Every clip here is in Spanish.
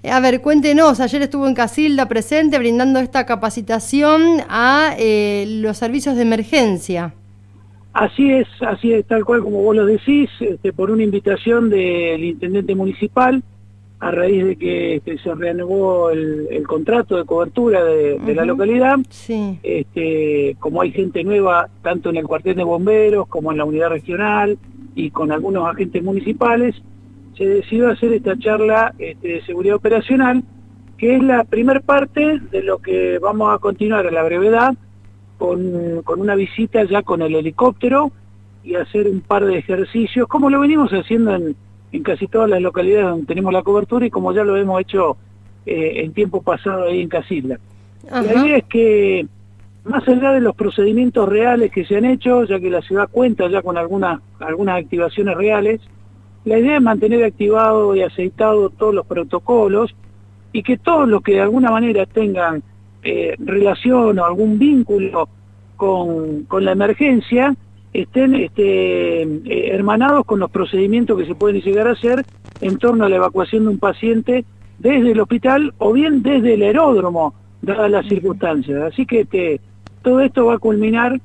A ver, cuéntenos, ayer estuvo en Casilda presente brindando esta capacitación a los servicios de emergencia. Así es, tal cual como vos lo decís, por una invitación del intendente municipal, a raíz de que se reanudó el contrato de cobertura de la localidad. Sí. Como hay gente nueva, tanto en el cuartel de bomberos como en la unidad regional y con algunos agentes municipales, se decidió hacer esta charla de seguridad operacional, que es la primer parte de lo que vamos a continuar a la brevedad, con una visita ya con el helicóptero y hacer un par de ejercicios, como lo venimos haciendo en casi todas las localidades donde tenemos la cobertura y como ya lo hemos hecho en tiempo pasado ahí en Casilda. Ajá. La idea es que, más allá de los procedimientos reales que se han hecho, ya que la ciudad cuenta ya con algunas activaciones reales, la idea es mantener activado y aceitado todos los protocolos y que todos los que de alguna manera tengan relación o algún vínculo con la emergencia estén hermanados con los procedimientos que se pueden llegar a hacer en torno a la evacuación de un paciente desde el hospital o bien desde el aeródromo, dadas las circunstancias. Así que todo esto va a culminar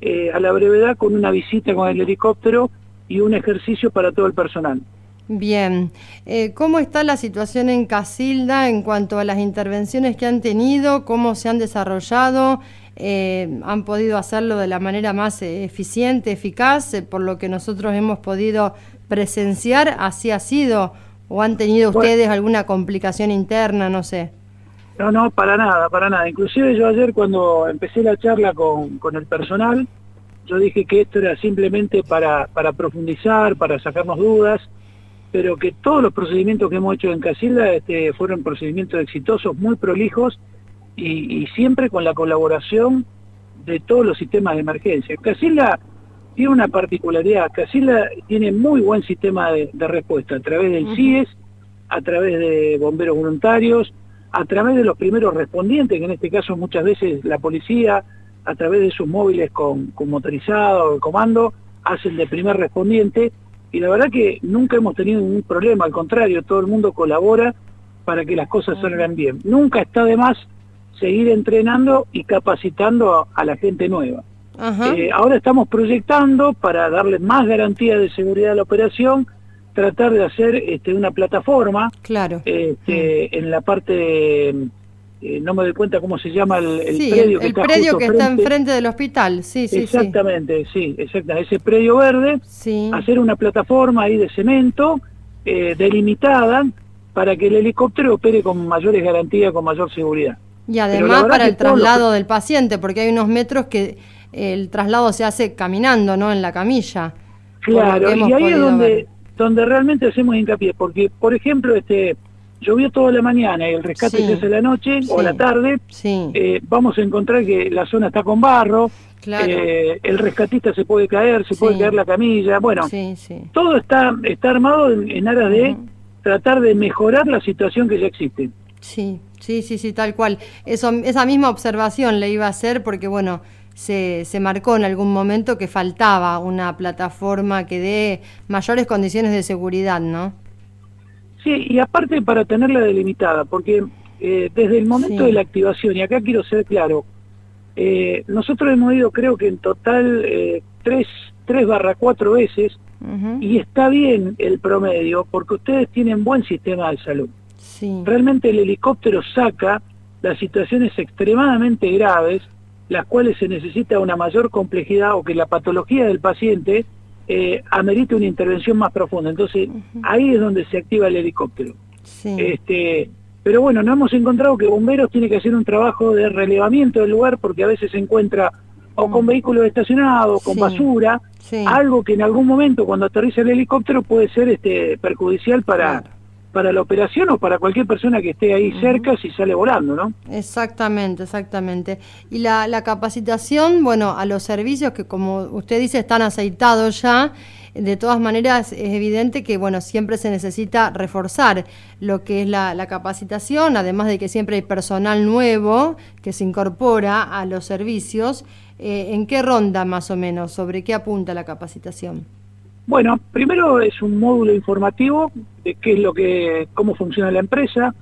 a la brevedad con una visita con el helicóptero y un ejercicio para todo el personal. Bien, ¿cómo está la situación en Casilda en cuanto a las intervenciones que han tenido? ¿Cómo se han desarrollado? ¿Han podido hacerlo de la manera más eficiente, eficaz? Por lo que nosotros hemos podido presenciar, ¿así ha sido? ¿O han tenido ustedes alguna complicación interna? No sé. No, para nada. Inclusive yo ayer cuando empecé la charla con el personal, yo dije que esto era simplemente para profundizar, para sacarnos dudas, pero que todos los procedimientos que hemos hecho en Casilda fueron procedimientos exitosos, muy prolijos y siempre con la colaboración de todos los sistemas de emergencia. Casilda tiene una particularidad, Casilda tiene muy buen sistema de respuesta a través del CIES, a través de bomberos voluntarios, a través de los primeros respondientes, que en este caso muchas veces la policía, a través de sus móviles con motorizado, el comando, hacen de primer respondiente. Y la verdad que nunca hemos tenido ningún problema, al contrario, todo el mundo colabora para que las cosas salgan bien. Nunca está de más seguir entrenando y capacitando a la gente nueva. Ahora estamos proyectando, para darle más garantía de seguridad a la operación, tratar de hacer una plataforma en la parte no me doy cuenta cómo se llama el predio que está predio que está frente. enfrente del hospital, Exactamente. Ese predio verde, hacer una plataforma ahí de cemento delimitada para que el helicóptero opere con mayores garantías, con mayor seguridad. Y además para el traslado del paciente, porque hay unos metros que el traslado se hace caminando, ¿no? En la camilla. Claro, y ahí es donde realmente hacemos hincapié, porque, por ejemplo, llovió toda la mañana y el rescate se hace a la noche o a la tarde, vamos a encontrar que la zona está con barro, el rescatista se puede caer, puede caer la camilla, bueno, todo está armado en aras de tratar de mejorar la situación que ya existe. Sí, tal cual. Esa misma observación le iba a hacer porque, bueno, se marcó en algún momento que faltaba una plataforma que dé mayores condiciones de seguridad, ¿no? Sí, y aparte para tenerla delimitada, porque desde el momento de la activación, y acá quiero ser claro, nosotros hemos ido creo que en total 3/4 veces, y está bien el promedio, porque ustedes tienen buen sistema de salud. Realmente el helicóptero saca las situaciones extremadamente graves, las cuales se necesita una mayor complejidad o que la patología del paciente amerita una intervención más profunda. Entonces, ahí es donde se activa el helicóptero. Pero bueno, nos hemos encontrado que bomberos tiene que hacer un trabajo de relevamiento del lugar porque a veces se encuentra o con vehículos estacionados, con basura, algo que en algún momento cuando aterriza el helicóptero puede ser perjudicial para la operación o para cualquier persona que esté ahí cerca si sale volando, ¿no? Exactamente. Y la capacitación, bueno, a los servicios que, como usted dice, están aceitados ya, de todas maneras es evidente que, bueno, siempre se necesita reforzar lo que es la capacitación, además de que siempre hay personal nuevo que se incorpora a los servicios. ¿En qué ronda más o menos? ¿Sobre qué apunta la capacitación? Bueno, primero es un módulo informativo de cómo funciona la empresa,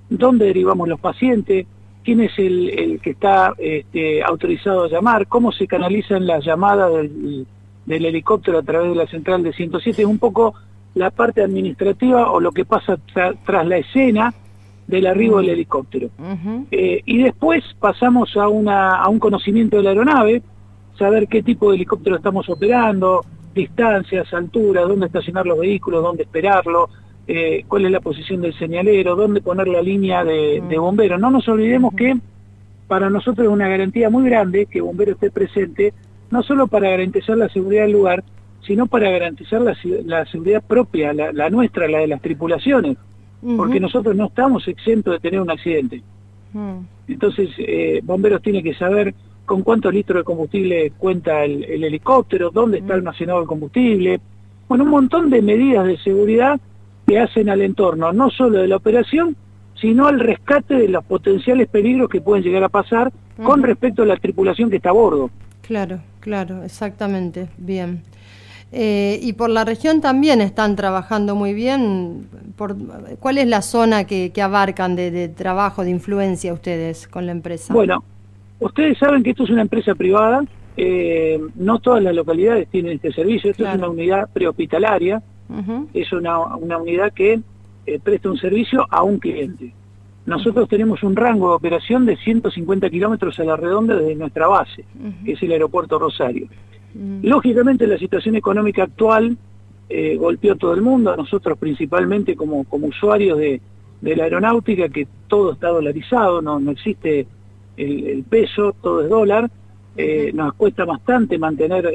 dónde derivamos los pacientes, quién es el que está autorizado a llamar, cómo se canalizan las llamadas del helicóptero a través de la central de 107, es un poco la parte administrativa o lo que pasa tras la escena del arribo del helicóptero. Y después pasamos a un conocimiento de la aeronave, saber qué tipo de helicóptero estamos operando, distancias, alturas, dónde estacionar los vehículos, dónde esperarlo, cuál es la posición del señalero, dónde poner la línea de bomberos. No nos olvidemos que para nosotros es una garantía muy grande que bombero esté presente, no solo para garantizar la seguridad del lugar, sino para garantizar la seguridad propia, la nuestra, la de las tripulaciones, porque nosotros no estamos exentos de tener un accidente. Entonces, bomberos tienen que saber con cuántos litros de combustible cuenta el helicóptero, dónde está almacenado el combustible, bueno, un montón de medidas de seguridad que hacen al entorno, no solo de la operación, sino al rescate de los potenciales peligros que pueden llegar a pasar con respecto a la tripulación que está a bordo. Claro, exactamente, bien. Y por la región también están trabajando muy bien. ¿Cuál es la zona que abarcan de trabajo, de influencia ustedes con la empresa? Bueno, ustedes saben que esto es una empresa privada, no todas las localidades tienen este servicio, esto es una unidad prehospitalaria, es una unidad que presta un servicio a un cliente. Nosotros tenemos un rango de operación de 150 kilómetros a la redonda desde nuestra base, que es el aeropuerto Rosario. Lógicamente la situación económica actual golpeó a todo el mundo, a nosotros principalmente como usuarios de la aeronáutica, que todo está dolarizado, no existe el peso, todo es dólar, nos cuesta bastante mantener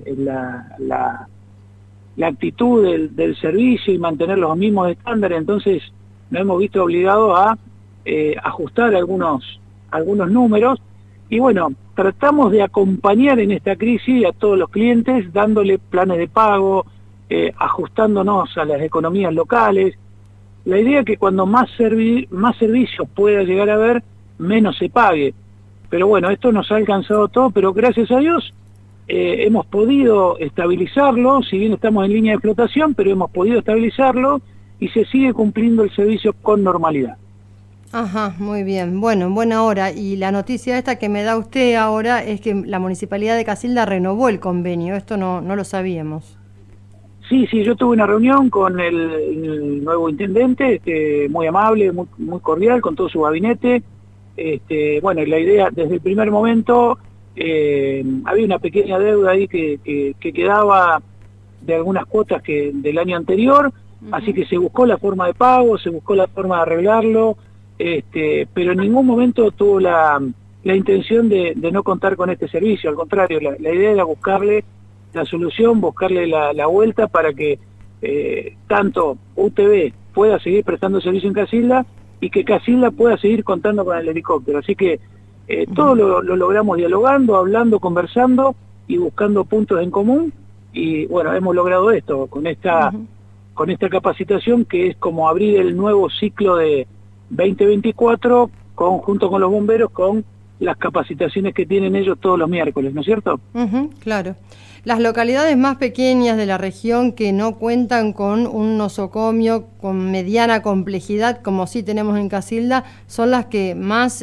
la actitud del servicio y mantener los mismos estándares, entonces nos hemos visto obligados a ajustar algunos números, y bueno, tratamos de acompañar en esta crisis a todos los clientes, dándole planes de pago, ajustándonos a las economías locales. La idea es que cuando más servicios pueda llegar a haber, menos se pague. Pero bueno, esto nos ha alcanzado todo, pero gracias a Dios hemos podido estabilizarlo, si bien estamos en línea de flotación, pero hemos podido estabilizarlo y se sigue cumpliendo el servicio con normalidad. Ajá, muy bien. Bueno, en buena hora. Y la noticia esta que me da usted ahora es que la Municipalidad de Casilda renovó el convenio. Esto no lo sabíamos. Sí, yo tuve una reunión con el nuevo intendente, muy amable, muy cordial, con todo su gabinete. Bueno, y la idea, desde el primer momento, había una pequeña deuda ahí que quedaba de algunas cuotas del año anterior, así que se buscó la forma de pago, se buscó la forma de arreglarlo, pero en ningún momento tuvo la intención de no contar con este servicio, al contrario, la idea era buscarle la solución, buscarle la vuelta para que tanto UTV pueda seguir prestando servicio en Casilda y que Casilda pueda seguir contando con el helicóptero. Así que todo lo logramos dialogando, hablando, conversando y buscando puntos en común, y bueno, hemos logrado esto con esta capacitación, que es como abrir el nuevo ciclo de 2024 junto con los bomberos, con las capacitaciones que tienen ellos todos los miércoles, ¿no es cierto? Claro. Las localidades más pequeñas de la región que no cuentan con un nosocomio con mediana complejidad, como sí tenemos en Casilda, son las que más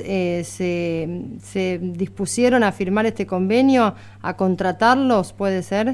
se dispusieron a firmar este convenio, a contratarlos, ¿puede ser?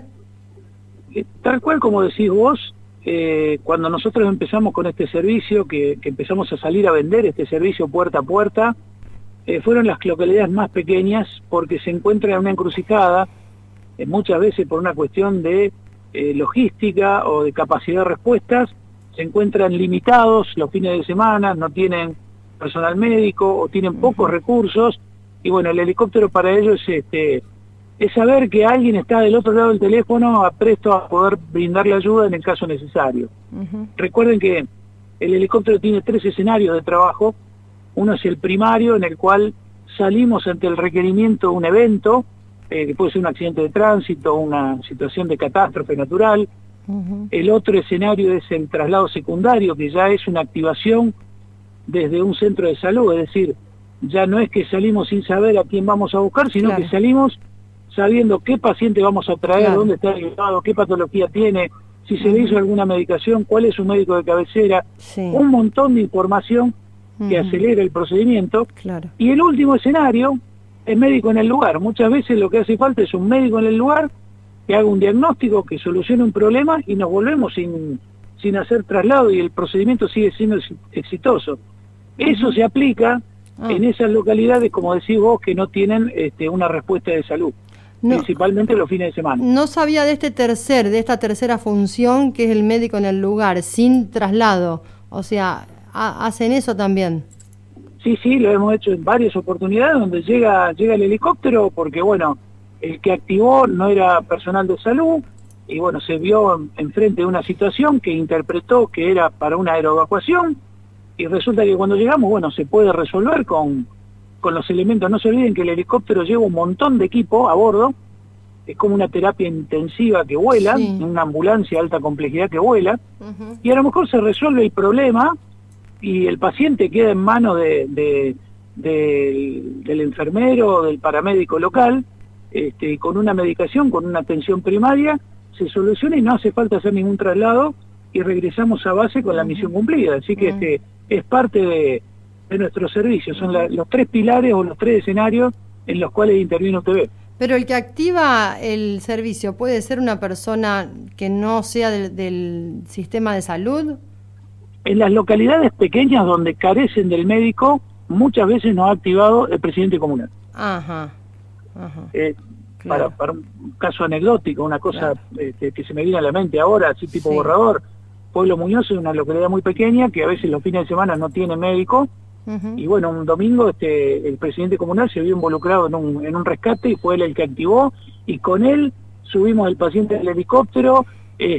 Tal cual como decís vos, cuando nosotros empezamos con este servicio, que empezamos a salir a vender este servicio puerta a puerta, fueron las localidades más pequeñas, porque se encuentran en una encrucijada, muchas veces por una cuestión de logística o de capacidad de respuestas, se encuentran limitados los fines de semana, no tienen personal médico o tienen pocos recursos, y bueno, el helicóptero para ellos es saber que alguien está del otro lado del teléfono presto a poder brindarle ayuda en el caso necesario. Recuerden que el helicóptero tiene 3 escenarios de trabajo. Uno es el primario, en el cual salimos ante el requerimiento de un evento, que puede ser un accidente de tránsito, una situación de catástrofe natural. El otro escenario es el traslado secundario, que ya es una activación desde un centro de salud, es decir, ya no es que salimos sin saber a quién vamos a buscar, sino que salimos sabiendo qué paciente vamos a traer, dónde está llevado, qué patología tiene, si se le hizo alguna medicación, cuál es su médico de cabecera, un montón de información que acelera el procedimiento. Claro. Y el último escenario es médico en el lugar. Muchas veces lo que hace falta es un médico en el lugar que haga un diagnóstico, que solucione un problema y nos volvemos sin hacer traslado y el procedimiento sigue siendo exitoso. Eso se aplica en esas localidades, como decís vos, que no tienen una respuesta de salud, principalmente los fines de semana. No sabía de de esta tercera función, que es el médico en el lugar, sin traslado. O sea, ¿hacen eso también? Sí, lo hemos hecho en varias oportunidades donde llega el helicóptero porque, bueno, el que activó no era personal de salud y, bueno, se vio enfrente de una situación que interpretó que era para una aeroevacuación y resulta que cuando llegamos, bueno, se puede resolver con los elementos. No se olviden que el helicóptero lleva un montón de equipo a bordo, es como una terapia intensiva que vuela, una ambulancia de alta complejidad que vuela, y a lo mejor se resuelve el problema y el paciente queda en manos del enfermero o del paramédico local, con una medicación, con una atención primaria, se soluciona y no hace falta hacer ningún traslado y regresamos a base con la misión cumplida. Así que es parte de nuestro servicio, son los tres pilares o los tres escenarios en los cuales interviene UTV. Pero el que activa el servicio, ¿puede ser una persona que no sea del sistema de salud? En las localidades pequeñas donde carecen del médico, muchas veces nos ha activado el presidente comunal. Claro. Para un caso anecdótico, una cosa que se me viene a la mente ahora, así tipo borrador, Pueblo Muñoz es una localidad muy pequeña que a veces los fines de semana no tiene médico, y bueno, un domingo el presidente comunal se vio involucrado en un rescate y fue él el que activó, y con él subimos el paciente del helicóptero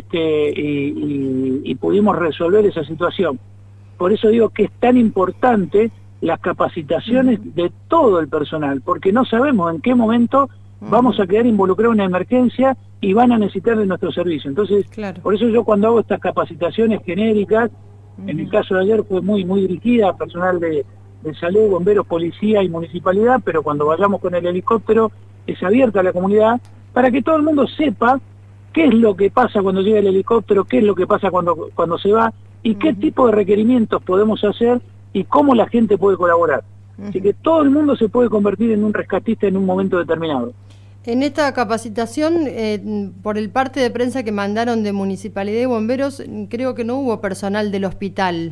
y pudimos resolver esa situación. Por eso digo que es tan importante las capacitaciones de todo el personal, porque no sabemos en qué momento vamos a quedar involucrados en una emergencia y van a necesitar de nuestro servicio. Entonces, por eso yo cuando hago estas capacitaciones genéricas, en el caso de ayer fue muy dirigida a personal de salud, bomberos, policía y municipalidad, pero cuando vayamos con el helicóptero es abierta a la comunidad para que todo el mundo sepa qué es lo que pasa cuando llega el helicóptero, qué es lo que pasa cuando se va y qué tipo de requerimientos podemos hacer y cómo la gente puede colaborar. Así que todo el mundo se puede convertir en un rescatista en un momento determinado. En esta capacitación, por el parte de prensa que mandaron de Municipalidad y Bomberos, creo que no hubo personal del hospital.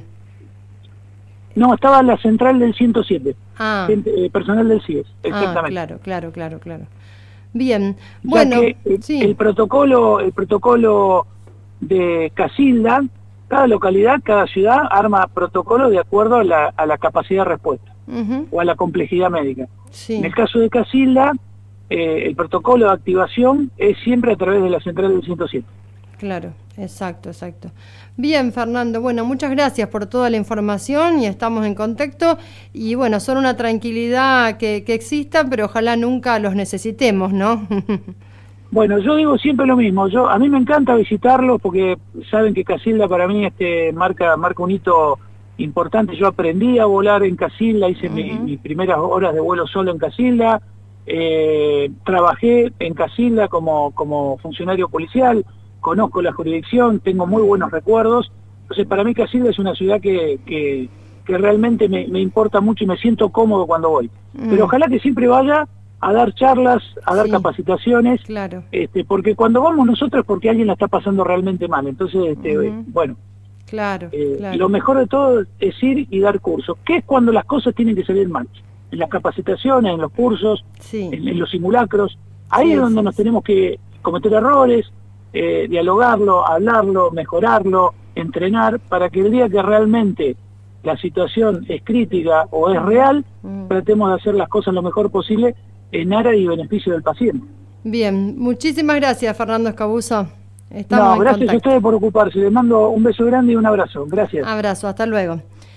No, estaba la central del 107, personal del CIES, exactamente. Claro. Bien, bueno, el protocolo de Casilda, cada localidad, cada ciudad arma protocolo de acuerdo a la capacidad de respuesta o a la complejidad médica. En el caso de Casilda, el protocolo de activación es siempre a través de la central del 107. Claro, exacto. Bien, Fernando, bueno, muchas gracias por toda la información y estamos en contacto y bueno, son una tranquilidad que exista, pero ojalá nunca los necesitemos, ¿no? Bueno, yo digo siempre lo mismo, a mí me encanta visitarlos porque saben que Casilda para mí marca un hito importante. Yo aprendí a volar en Casilda, hice mis primeras horas de vuelo solo en Casilda, trabajé en Casilda como funcionario policial, conozco la jurisdicción, tengo muy buenos recuerdos. Entonces para mí Casilda es una ciudad que realmente me importa mucho y me siento cómodo cuando voy. Pero ojalá que siempre vaya a dar charlas, a dar capacitaciones, porque cuando vamos nosotros es porque alguien la está pasando realmente mal. Entonces, bueno, lo mejor de todo es ir y dar cursos, que es cuando las cosas tienen que salir mal. En las capacitaciones, en los cursos, en los simulacros, ahí es donde nos tenemos que cometer errores, dialogarlo, hablarlo, mejorarlo, entrenar, para que el día que realmente la situación es crítica o es real, tratemos de hacer las cosas lo mejor posible en aras y beneficio del paciente. Bien, muchísimas gracias, Fernando Escabuso. Gracias a ustedes por ocuparse. Les mando un beso grande y un abrazo. Gracias. Abrazo, hasta luego.